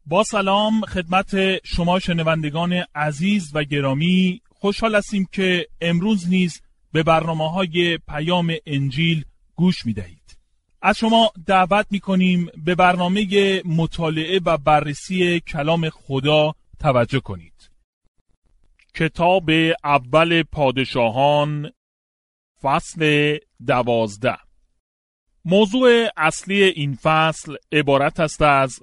با سلام خدمت شما شنوندگان عزیز و گرامی، خوشحال هستیم که امروز نیز به برنامه‌های پیام انجیل گوش می‌دهید. از شما دعوت می‌کنیم به برنامه مطالعه و بررسی کلام خدا توجه کنید. کتاب اول پادشاهان فصل 12. موضوع اصلی این فصل عبارت است از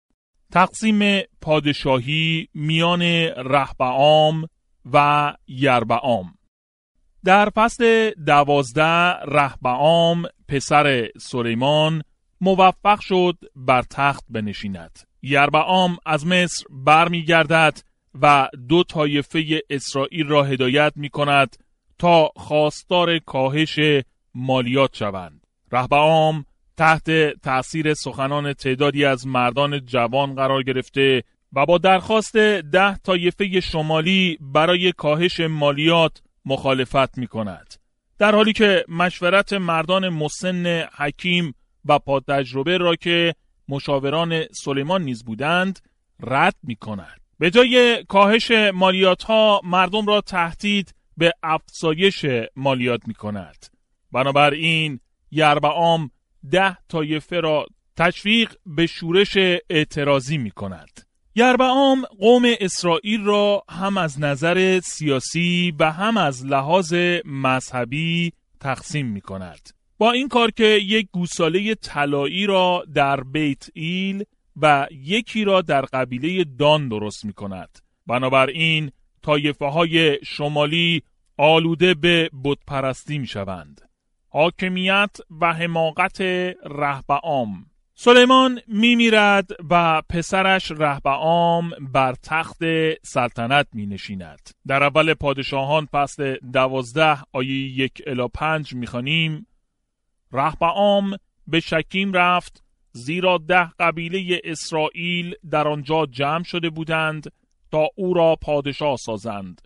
تقسیم پادشاهی میان رهبعام و یربعام. در فصل 12 رهبعام پسر سلیمان موفق شد بر تخت بنشیند. یربعام از مصر برمیگردد و 2 طایفه اسرائیل را هدایت می کند تا خواستار کاهش مالیات شوند. رهبعام تحت تأثیر سخنان تعدادی از مردان جوان قرار گرفته و با درخواست 10 طایفه شمالی برای کاهش مالیات مخالفت می کند. در حالی که مشورت مردان مسن حکیم و پادتجربه را که مشاوران سلیمان نیز بودند رد می کند. به جای کاهش مالیات ها مردم را تهدید به افزایش مالیات می کند. بنابراین یربعام 10 طایفه را تشویق به شورش اعتراضی می کند. یربعام قوم اسرائیل را هم از نظر سیاسی و هم از لحاظ مذهبی تقسیم می کند. با این کار که یک گوساله طلایی را در بیت ایل و یکی را در قبیله دان درست می کند. بنابراین طایفه های شمالی آلوده به بتپرستی می شوند. حاکمیت و حماقت رهبعام. سلیمان میمیرد و پسرش رهبعام بر تخت سلطنت می نشیند. در اول پادشاهان فصل 12 آیه 1 الی 5 می خوانیم: رهبعام به شکیم رفت، زیرا 10 قبیله اسرائیل در آنجا جمع شده بودند تا او را پادشاه سازند.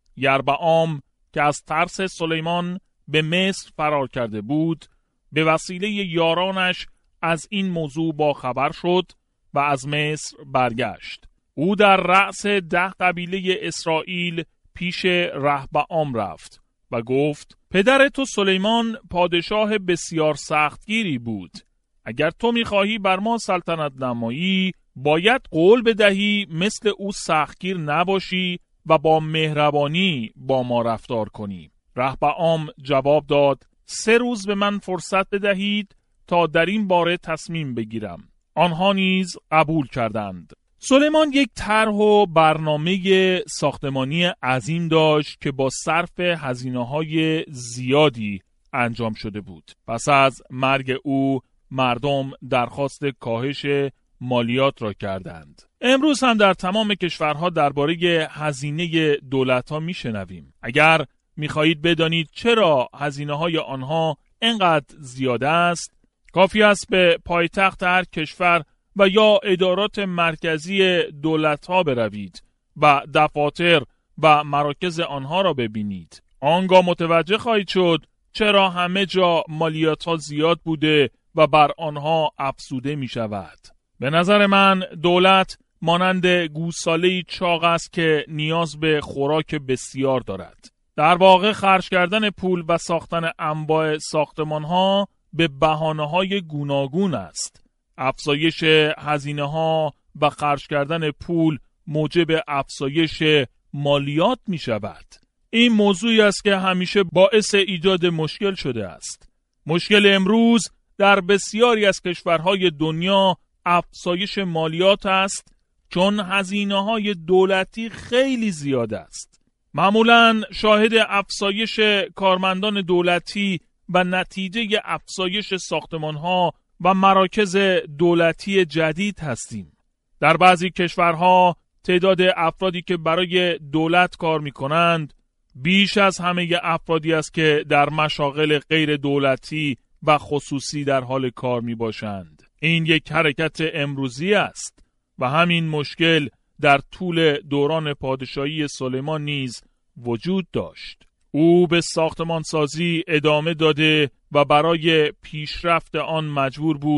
یربعام که از ترس سلیمان به مصر فرار کرده بود، به وسیله یارانش از این موضوع با خبر شد و از مصر برگشت. او در رأس 10 قبیله اسرائیل پیش رهبعام رفت و گفت: پدر تو سلیمان پادشاه بسیار سختگیری بود. اگر تو می‌خواهی بر ما سلطنت نمایی، باید قول بدهی مثل او سختگیر نباشی و با مهربانی با ما رفتار کنی. رهبعام جواب داد: 3 روز به من فرصت بدهید تا در این باره تصمیم بگیرم. آنها نیز قبول کردند. سلیمان یک طرح و برنامه ساختمانی عظیم داشت که با صرف هزینه‌های زیادی انجام شده بود. پس از مرگ او مردم درخواست کاهش مالیات را کردند. امروز هم در تمام کشورها درباره هزینه دولت‌ها میشنویم. اگر میخواهید بدانید چرا هزینه‌های آنها انقدر زیاد است، کافی است به پایتخت هر کشور و یا ادارات مرکزی دولت‌ها بروید و دفاتر و مراکز آنها را ببینید. آنگاه متوجه خواهید شد چرا همه جا مالیات‌ها زیاد بوده و بر آنها افزوده می شود. به نظر من دولت مانند گوساله‌ای چاق است که نیاز به خوراک بسیار دارد. در واقع خرج کردن پول و ساختن انواع ساختمان‌ها به بهانه‌های گوناگون است. افزایش هزینه‌ها و خرج کردن پول موجب افزایش مالیات می شود. این موضوعی است که همیشه باعث ایجاد مشکل شده است. مشکل امروز در بسیاری از کشورهای دنیا افزایش مالیات است، چون هزینه‌های دولتی خیلی زیاد است. معمولاً شاهد افزایش کارمندان دولتی و نتیجه افزایش ساختمان‌ها و مراکز دولتی جدید هستیم. در بعضی کشورها تعداد افرادی که برای دولت کار می‌کنند بیش از همه افرادی است که در مشاغل غیر دولتی و خصوصی در حال کار میباشند. این یک حرکت امروزی است و همین مشکل در طول دوران پادشاهی سلیمان نیز وجود داشت. او به ساختمانسازی ادامه داده و برای پیشرفت آن مجبور بود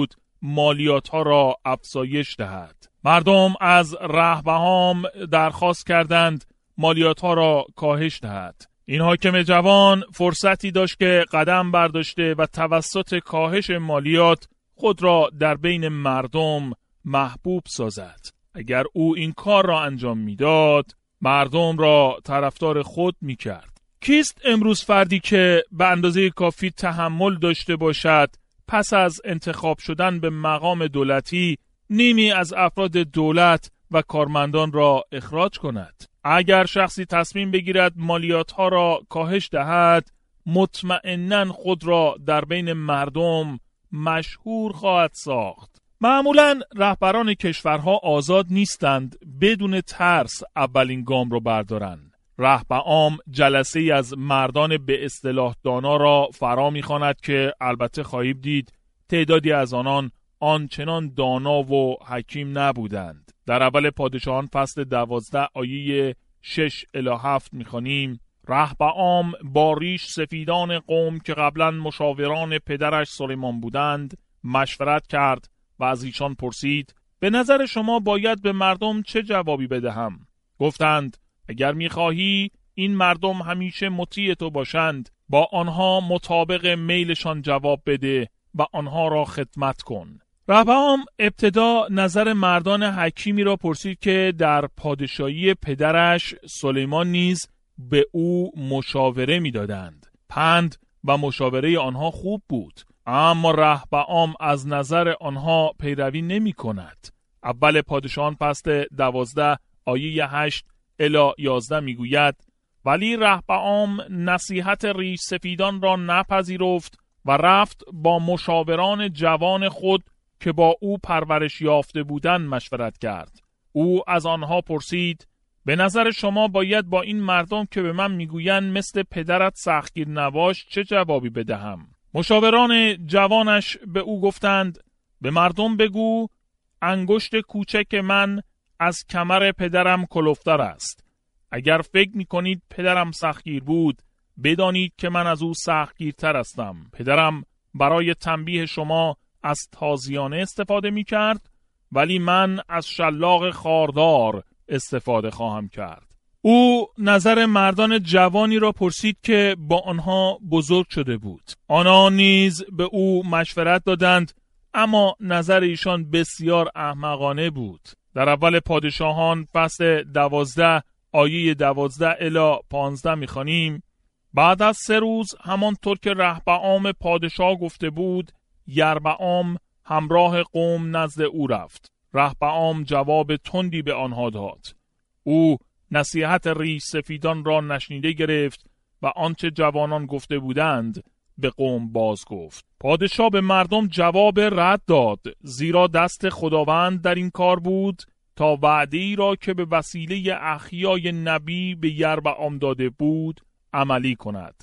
مالیات ها را افزایش دهد. مردم از رهبهام درخواست کردند مالیات ها را کاهش دهد. این حاکم جوان فرصتی داشت که قدم برداشته و توسط کاهش مالیات خود را در بین مردم محبوب سازد. اگر او این کار را انجام میداد، مردم را طرفدار خود میکرد. کیست امروز فردی که به اندازه کافی تحمل داشته باشد پس از انتخاب شدن به مقام دولتی نیمی از افراد دولت و کارمندان را اخراج کند؟ اگر شخصی تصمیم بگیرد مالیات ها را کاهش دهد، مطمئناً خود را در بین مردم مشهور خواهد ساخت. معمولاً رهبران کشورها آزاد نیستند بدون ترس اولین گام را بردارند. رهبهام جلسه‌ای از مردان به اصطلاح دانا را فرا می‌خواند که البته خواهید دید تعدادی از آنان آنچنان دانا و حکیم نبودند. در اول پادشاهان فصل 12 آیه 6 الی 7 می‌خوانیم: رهبهام با ریش سفیدان قوم که قبلا مشاوران پدرش سلیمان بودند مشورت کرد و از ایشان پرسید: به نظر شما باید به مردم چه جوابی بدهم؟ گفتند: اگر می‌خواهی این مردم همیشه مطیع تو باشند، با آنها مطابق میلشان جواب بده و آنها را خدمت کن. رهبهام ابتدا نظر مردان حکیمی را پرسید که در پادشاهی پدرش سلیمان نیز به او مشاوره می‌دادند. پند و مشاوره آنها خوب بود، اما رهبهام از نظر آنها پیروی نمی‌کند. اول پادشاهان فصل 12 آیه 8 الی 11 میگوید: ولی رهبهام نصیحت ریش سفیدان را نپذیرفت و رفت با مشاوران جوان خود که با او پرورش یافته بودند مشورت کرد. او از آنها پرسید: به نظر شما باید با این مردم که به من میگویند مثل پدرت سختگیر نباش چه جوابی بدهم؟ مشاوران جوانش به او گفتند: به مردم بگو انگشت کوچک من از کمر پدرم کلفتر است. اگر فکر میکنید پدرم سختگیر بود، بدانید که من از او سختگیرتر هستم. پدرم برای تنبیه شما از تازیانه استفاده میکرد، ولی من از شلاق خاردار استفاده خواهم کرد. او نظر مردان جوانی را پرسید که با آنها بزرگ شده بود. آنها نیز به او مشورت دادند، اما نظر ایشان بسیار احمقانه بود. در اول پادشاهان فصل 12 آیه 12 الی 15 میخوانیم: بعد از 3 روز همانطور که رهبهام پادشاه گفته بود، یربعام همراه قوم نزد او رفت. رهبهام جواب تندی به آنها داد. او نصیحت ریش سفیدان را نشنیده گرفت و آنچه جوانان گفته بودند به قوم باز گفت. پادشاه به مردم جواب رد داد، زیرا دست خداوند در این کار بود تا وعده‌ای را که به وسیله اخیای نبی به یربعام داده بود عملی کند.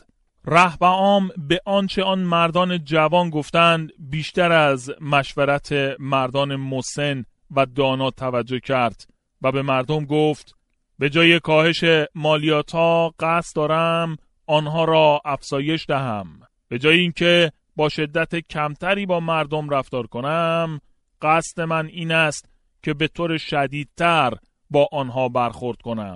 رهبهام به آنچه آن مردان جوان گفتند بیشتر از مشورت مردان مسن و دانا توجه کرد و به مردم گفت: به جای کاهش مالیات‌ها قصد دارم آنها را افزایش دهم. به جای اینکه با شدت کمتری با مردم رفتار کنم، قصد من این است که به طور شدیدتر با آنها برخورد کنم.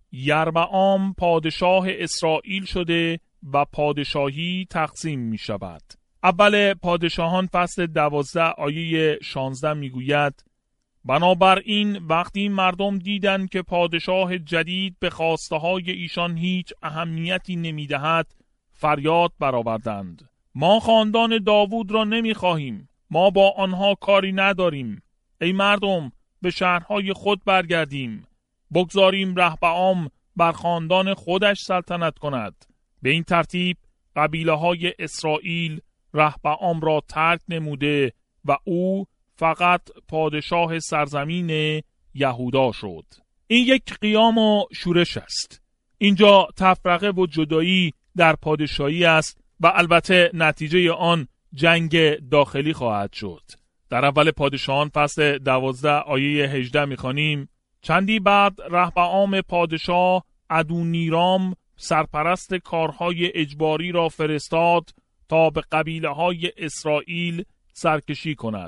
یربعام پادشاه اسرائیل شده و پادشاهی تقسیم می شود. اول پادشاهان فصل 12 آیه 16 می گوید: بنابراین وقتی مردم دیدند که پادشاه جدید به خواسته های ایشان هیچ اهمیتی نمی دهد، فریاد برآوردند: ما خاندان داوود را نمی خواهیم، ما با آنها کاری نداریم. ای مردم، به شهرهای خود برگردیم، بگذاریم رهبهام بر خاندان خودش سلطنت کند. به این ترتیب قبیله های اسرائیل رهبهام را ترک نموده و او فقط پادشاه سرزمین یهودا شد. این یک قیام و شورش است. اینجا تفرقه و جدایی در پادشاهی است و البته نتیجه آن جنگ داخلی خواهد شد. در اول پادشاهان فصل 12 آیه 18 می‌خوانیم: چندی بعد رهبهام پادشاه ادونیرام سرپرست کارهای اجباری را فرستاد تا به قبیله های اسرائیل سرکشی کند.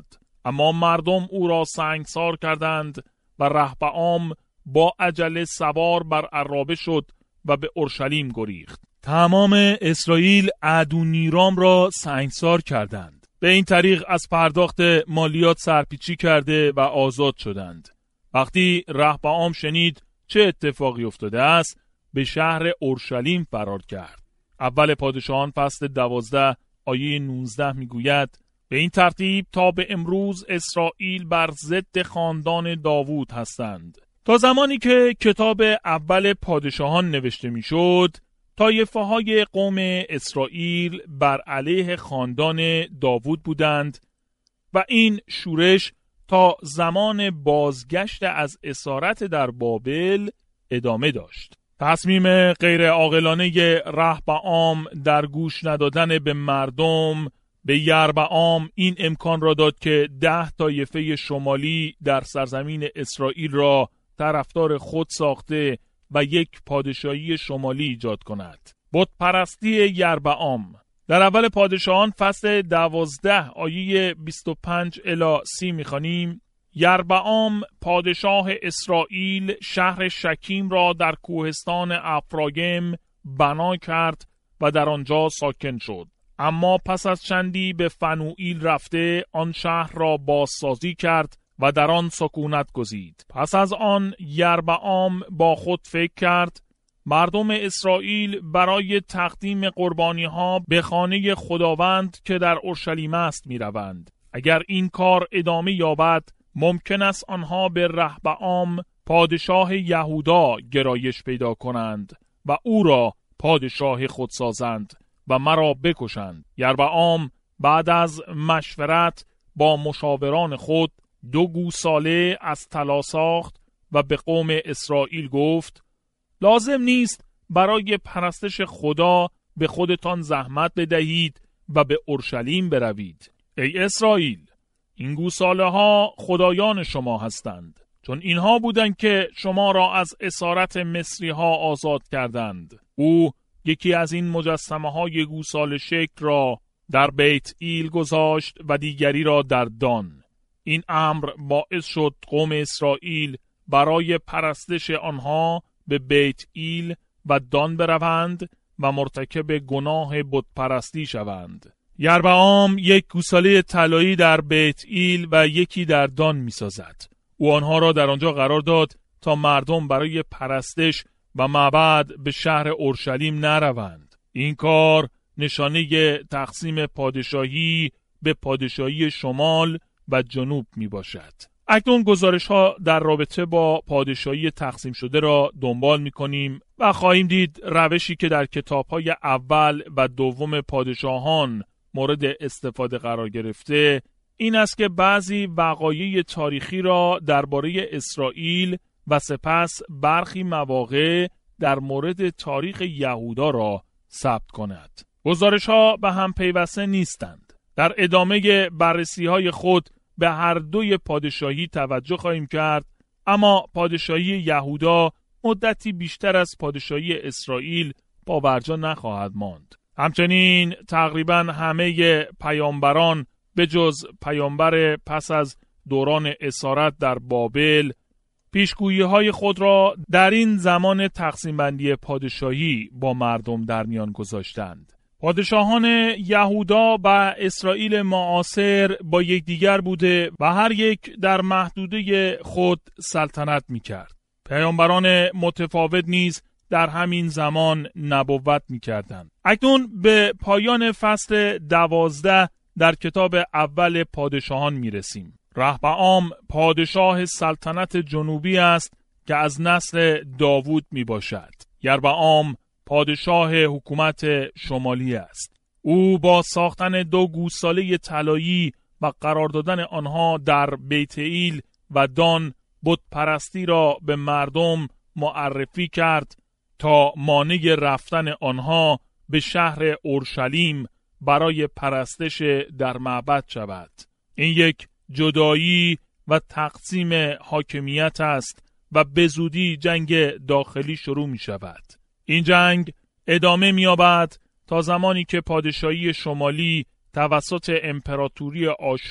اما مردم او را سنگسار کردند و رهبعام با عجله سوار بر عرابه شد و به اورشلیم گریخت. تمام اسرائیل ادونیرام را سنگسار کردند. به این طریق از پرداخت مالیات سرپیچی کرده و آزاد شدند. وقتی رهبعام شنید چه اتفاقی افتاده است، به شهر اورشلیم فرار کرد. اول پادشاهان فصل 12 آیه 19 میگوید: به این ترتیب تا به امروز اسرائیل بر ضد خاندان داوود هستند. تا زمانی که کتاب اول پادشاهان نوشته میشد، طایفه های قوم اسرائیل بر علیه خاندان داوود بودند و این شورش تا زمان بازگشت از اسارت در بابل ادامه داشت. تصمیم غیر عاقلانه رهبعام در گوش ندادن به مردم به یربعام این امکان را داد که 10 طایفه شمالی در سرزمین اسرائیل را طرفدار خود ساخته و یک پادشاهی شمالی ایجاد کند. بت پرستی یربعام. در اول پادشاهان فصل 12 آیه 25 الی 30 می‌خوانیم: یربعام پادشاه اسرائیل شهر شکیم را در کوهستان افرایم بنا کرد و در آنجا ساکن شد. اما پس از چندی به فنوئیل رفته آن شهر را بازسازی کرد و در آن سکونت گزید. پس از آن یربعام با خود فکر کرد مردم اسرائیل برای تقدیم قربانی ها به خانه خداوند که در اورشلیم است می روند. اگر این کار ادامه یابد ممکن است آنها به رهبعام پادشاه یهودا گرایش پیدا کنند و او را پادشاه خود سازند و مرا بکشند. یربعام بعد از مشورت با مشاوران خود 2 گوساله از طلا ساخت و به قوم اسرائیل گفت: لازم نیست برای پرستش خدا به خودتان زحمت بدهید و به اورشلیم بروید. ای اسرائیل، این گوساله ها خدایان شما هستند، چون اینها بودند که شما را از اسارت مصری ها آزاد کردند. او یکی از این مجسمه های گوساله شکل را در بیت ایل گذاشت و دیگری را در دان. این امر باعث شد قوم اسرائیل برای پرستش آنها به بیت ایل و دان بروند و مرتکب گناه بت پرستی شوند. یربعام یک گوساله طلایی در بیت ایل و یکی در دان می سازد. او آنها را در آنجا قرار داد تا مردم برای پرستش و معبد به شهر اورشلیم نروند. این کار نشانه تقسیم پادشاهی به پادشاهی شمال و جنوب می باشد. اکنون گزارش ها در رابطه با پادشاهی تقسیم شده را دنبال می کنیم و خواهیم دید روشی که در کتاب های اول و دوم پادشاهان مورد استفاده قرار گرفته این است که بعضی وقایع تاریخی را درباره اسرائیل و سپس برخی مواقع در مورد تاریخ یهودا را ثبت کند. گزارش ها به هم پیوسته نیستند. در ادامه بررسی های خود به هر دوی پادشاهی توجه خواهیم کرد، اما پادشاهی یهودا مدتی بیشتر از پادشاهی اسرائیل باورجا نخواهد ماند. همچنین تقریبا همه پیامبران به جز پیامبر پس از دوران اسارت در بابل پیشگویی های خود را در این زمان تقسیم بندی پادشاهی با مردم در میان گذاشتند. پادشاهان یهودا و اسرائیل معاصر با یکدیگر بوده و هر یک در محدوده خود سلطنت می‌کرد. پیامبران متفاوت نیز در همین زمان نبوت می‌کردند. اکنون به پایان فصل 12 در کتاب اول پادشاهان می‌رسیم. رهبعام پادشاه سلطنت جنوبی است که از نسل داوود میباشد. یربعام پادشاه حکومت شمالی است. او با ساختن 2 گوساله طلایی و قرار دادن آنها در بیت ایل و دان بت پرستی را به مردم معرفی کرد تا مانع رفتن آنها به شهر اورشلیم برای پرستش در معبد شود. این یک جدایی و تقسیم حاکمیت است و به زودی جنگ داخلی شروع می شود. این جنگ ادامه می یابد تا زمانی که پادشاهی شمالی توسط امپراتوری آشور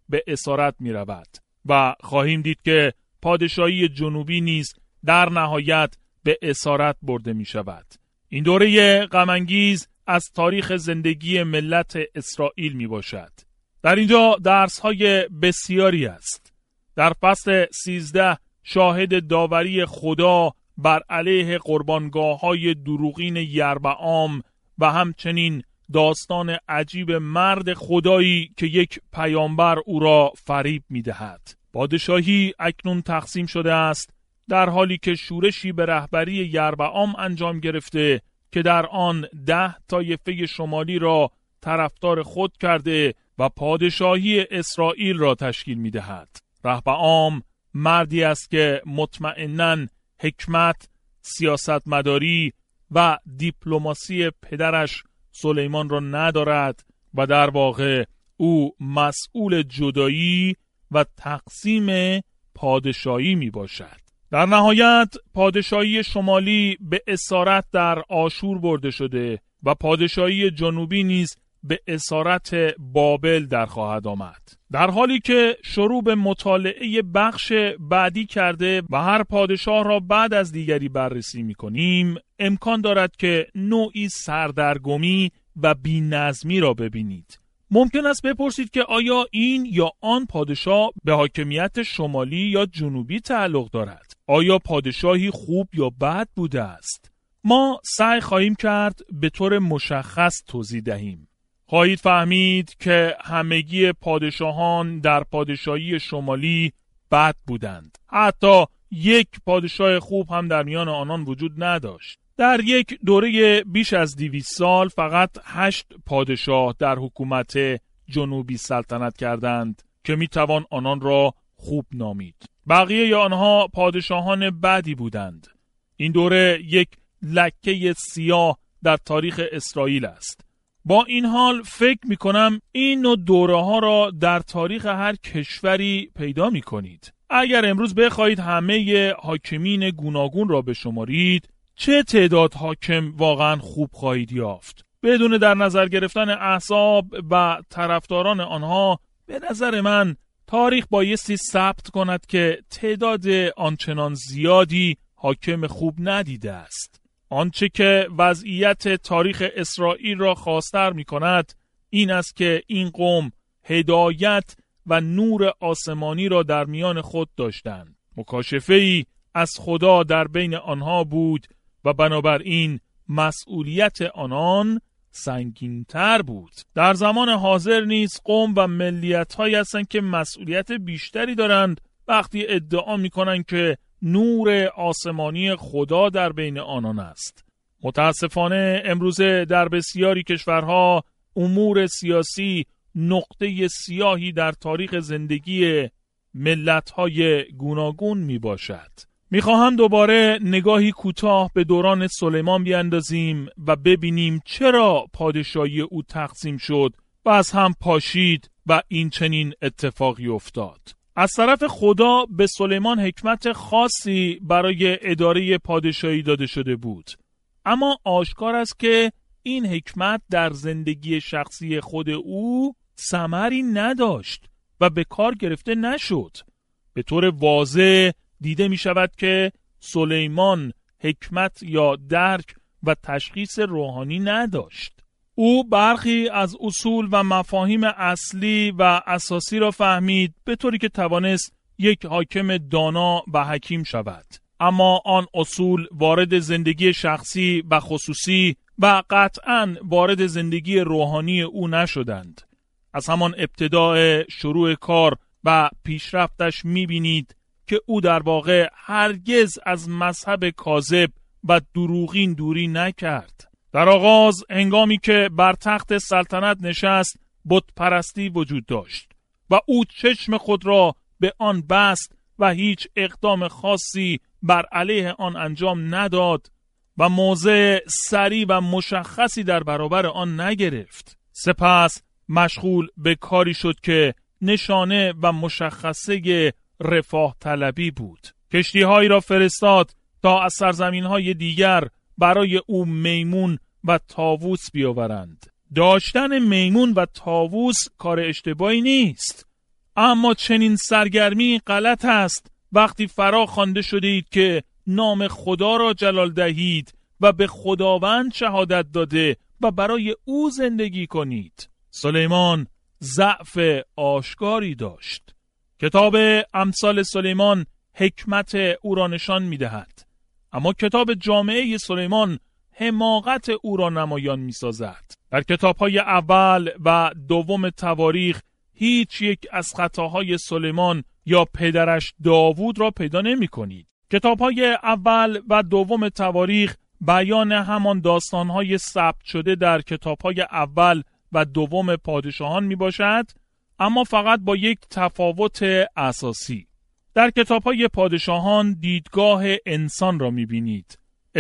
به اسارت می رود و خواهیم دید که پادشاهی جنوبی نیز در نهایت به اسارت برده می شود. این دوره غم‌انگیز از تاریخ زندگی ملت اسرائیل می باشد. در اینجا درس‌های بسیاری است. در فصل 13 شاهد داوری خدا بر علیه قربانگاه‌های دروغین یربعام و همچنین داستان عجیب مرد خدایی که یک پیامبر او را فریب می‌دهد. پادشاهی اکنون تقسیم شده است، در حالی که شورشی به رهبری یربعام انجام گرفته که در آن 10 طایفه شمالی را طرفدار خود کرده و پادشاهی اسرائیل را تشکیل می‌دهد. رهبعام مردی است که مطمئناً حکمت، سیاستمداری و دیپلماسی پدرش سلیمان را ندارد و در واقع او مسئول جدایی و تقسیم پادشاهی می باشد. در نهایت پادشاهی شمالی به اسارت در آشور برده شده و پادشاهی جنوبی نیز به اسارت بابل در خواهد آمد. در حالی که شروع به مطالعه بخش بعدی کرده و هر پادشاه را بعد از دیگری بررسی می‌کنیم، امکان دارد که نوعی سردرگمی و بی‌نظمی را ببینید. ممکن است بپرسید که آیا این یا آن پادشاه به حاکمیت شمالی یا جنوبی تعلق دارد؟ آیا پادشاهی خوب یا بد بوده است؟ ما سعی خواهیم کرد به طور مشخص توضیح دهیم. خواهید فهمید که همگی پادشاهان در پادشاهی شمالی بد بودند. حتی یک پادشاه خوب هم در میان آنان وجود نداشت. در یک دوره بیش از 200 سال فقط 8 پادشاه در حکومت جنوبی سلطنت کردند که میتوان آنان را خوب نامید. بقیه آنها پادشاهان بدی بودند. این دوره یک لکه سیاه در تاریخ اسرائیل است. با این حال فکر میکنم این نوع دوره ها را در تاریخ هر کشوری پیدا میکنید. اگر امروز بخواهید همه حاکمین گوناگون را بشمارید، چه تعداد حاکم واقعا خوب خواهید یافت؟ بدون در نظر گرفتن احزاب و طرفداران آنها، به نظر من تاریخ بایستی ثبت کند که تعداد آنچنان زیادی حاکم خوب ندیده است. آنچه که وضعیت تاریخ اسرائیل را خواستر می کند این است که این قوم هدایت و نور آسمانی را در میان خود داشتند. مکاشفه‌ای از خدا در بین آنها بود و بنابراین مسئولیت آنان سنگین‌تر بود. در زمان حاضر نیز قوم و ملیت‌هایی هستند که مسئولیت بیشتری دارند وقتی ادعا می‌کنند که نور آسمانی خدا در بین آنان است. متاسفانه امروزه در بسیاری کشورها امور سیاسی نقطه سیاهی در تاریخ زندگی ملت‌های گوناگون می باشد. میخواهم دوباره نگاهی کوتاه به دوران سلیمان بیاندازیم و ببینیم چرا پادشاهی او تقسیم شد و از هم پاشید و این چنین اتفاقی افتاد. از طرف خدا به سلیمان حکمت خاصی برای اداره پادشاهی داده شده بود، اما آشکار است که این حکمت در زندگی شخصی خود او ثمری نداشت و به کار گرفته نشد. به طور واضح دیده می شود که سلیمان حکمت یا درک و تشخیص روحانی نداشت. او برخی از اصول و مفاهیم اصلی و اساسی را فهمید به طوری که توانست یک حاکم دانا و حکیم شود، اما آن اصول وارد زندگی شخصی و خصوصی و قطعاً وارد زندگی روحانی او نشدند. از همان ابتدای شروع کار و پیشرفتش می‌بینید که او در واقع هرگز از مذهب کاذب و دروغین دوری نکرد. در آغاز هنگامی که بر تخت سلطنت نشست، بت پرستی وجود داشت و او چشم خود را به آن بست و هیچ اقدام خاصی بر علیه آن انجام نداد و موضع صریح و مشخصی در برابر آن نگرفت. سپس مشغول به کاری شد که نشانه و مشخصه رفاه طلبی بود. کشتی‌هایی را فرستاد تا از سرزمین‌های دیگر برای او میمون و طاووس بیاورند. داشتن میمون و طاووس کار اشتباهی نیست، اما چنین سرگرمی غلط است وقتی فرا خوانده شدید که نام خدا را جلال دهید و به خداوند شهادت داده و برای او زندگی کنید. سلیمان ضعف آشکاری داشت. کتاب امثال سلیمان حکمت او را نشان می‌دهد، اما کتاب جامعه سلیمان حماقت او را نمایان می‌سازد. در کتاب‌های اول و دوم تواریخ هیچ یک از خطاهای سلیمان یا پدرش داوود را پیدا نمی‌کنید. کتاب‌های اول و دوم تواریخ بیان همان داستان‌های ثبت شده در کتاب‌های اول و دوم پادشاهان میباشد، اما فقط با یک تفاوت اساسی. در کتاب‌های پادشاهان دیدگاه انسان را میبینید.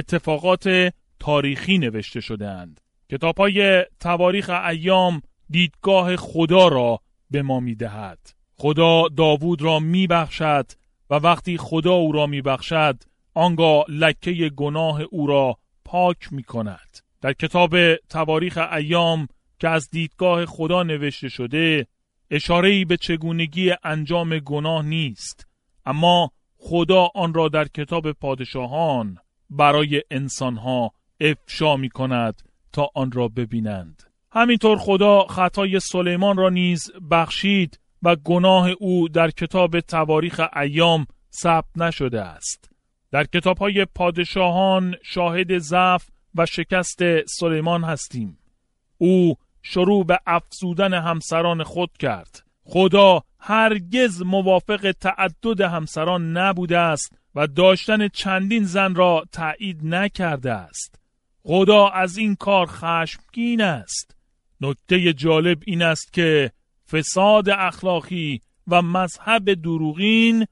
اتفاقات تاریخی نوشته شده‌اند. کتاب‌های تواریخ ایام دیدگاه خدا را به ما میدهد. خدا داوود را میبخشد و وقتی خدا او را میبخشد آنگاه لکه گناه او را پاک میکند. در کتاب تواریخ ایام که از دیدگاه خدا نوشته شده اشاره‌ای به چگونگی انجام گناه نیست، اما خدا آن را در کتاب پادشاهان برای انسانها افشا میکند تا آن را ببینند. همینطور خدا خطای سلیمان را نیز بخشید و گناه او در کتاب تواریخ ایام ثبت نشده است. در کتاب‌های پادشاهان شاهد ضعف و شکست سلیمان هستیم. او شروع به افزودن همسران خود کرد. خدا هرگز موافق تعدد همسران نبوده است و داشتن چندین زن را تایید نکرده است. خدا از این کار خشمگین است. نکته جالب این است که فساد اخلاقی و مذهب دروغین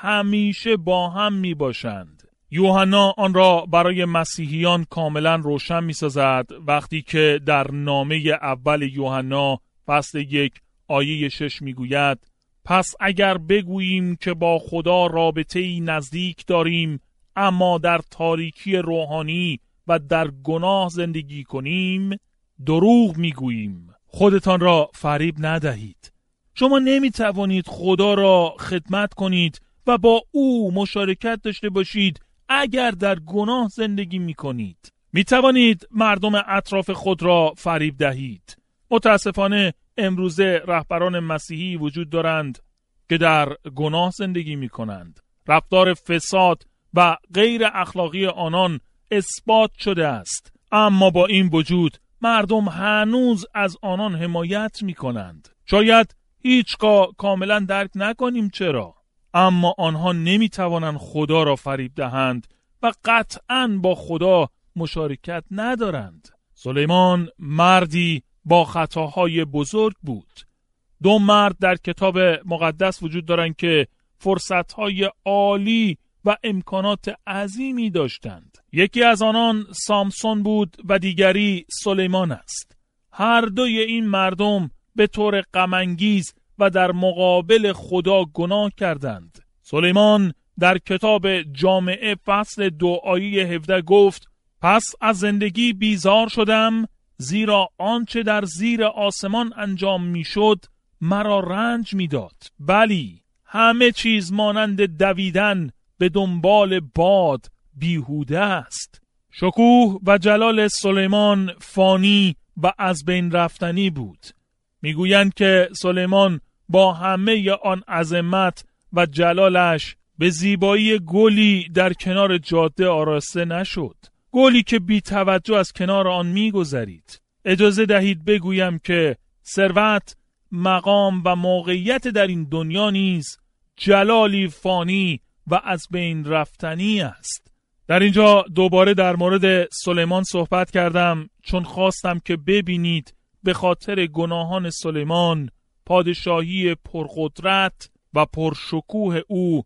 همیشه با هم می باشند. یوحنا آن را برای مسیحیان کاملا روشن می سازد وقتی که در نامه اول یوحنا فصل 1 آیه 6 می گوید: پس اگر بگوییم که با خدا رابطه‌ای نزدیک داریم اما در تاریکی روحانی و در گناه زندگی کنیم دروغ می گوییم. خودتان را فریب ندهید. شما نمی توانید خدا را خدمت کنید و با او مشارکت داشته باشید اگر در گناه زندگی می کنید. می توانید مردم اطراف خود را فریب دهید. متاسفانه امروزه رهبران مسیحی وجود دارند که در گناه زندگی می کنند. رفتار فساد و غیر اخلاقی آنان اثبات شده است، اما با این وجود مردم هنوز از آنان حمایت می کنند. شاید هیچگاه کاملا درک نکنیم چرا، اما آنها نمی توانند خدا را فریب دهند و قطعاً با خدا مشارکت ندارند. سلیمان مردی با خطاهای بزرگ بود. دو مرد در کتاب مقدس وجود دارند که فرصتهای عالی و امکانات عظیمی داشتند. یکی از آنان سامسون بود و دیگری سلیمان است. هر دوی این مردم به طور غم‌انگیز و در مقابل خدا گناه کردند. سلیمان در کتاب جامعه فصل 2 آیه 17 گفت: پس از زندگی بیزار شدم، زیرا آنچه در زیر آسمان انجام میشد مرا رنج میداد. بلی همه چیز مانند دویدن به دنبال باد بیهوده است. شکوه و جلال سلیمان فانی و از بین رفتنی بود. میگویند که سلیمان با همه آن عظمت و جلالش به زیبایی گلی در کنار جاده آراسته نشد. گلی که بی توجه از کنار آن میگذرید. اجازه دهید بگویم که ثروت، مقام و موقعیت در این دنیا نیز جلالی فانی و از بین رفتنی است. در اینجا دوباره در مورد سلیمان صحبت کردم چون خواستم که ببینید به خاطر گناهان سلیمان پادشاهی پرقدرت و پرشکوه او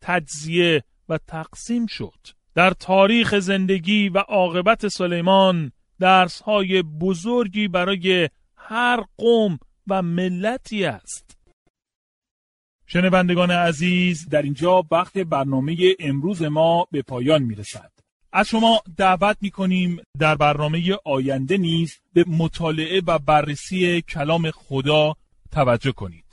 تجزیه و تقسیم شد. در تاریخ زندگی و عاقبت سلیمان درس‌های بزرگی برای هر قوم و ملتی است. شنوندگان عزیز، در اینجا وقت برنامه امروز ما به پایان میرسد. از شما دعوت میکنیم در برنامه آینده نیز به مطالعه و بررسی کلام خدا توجه کنید.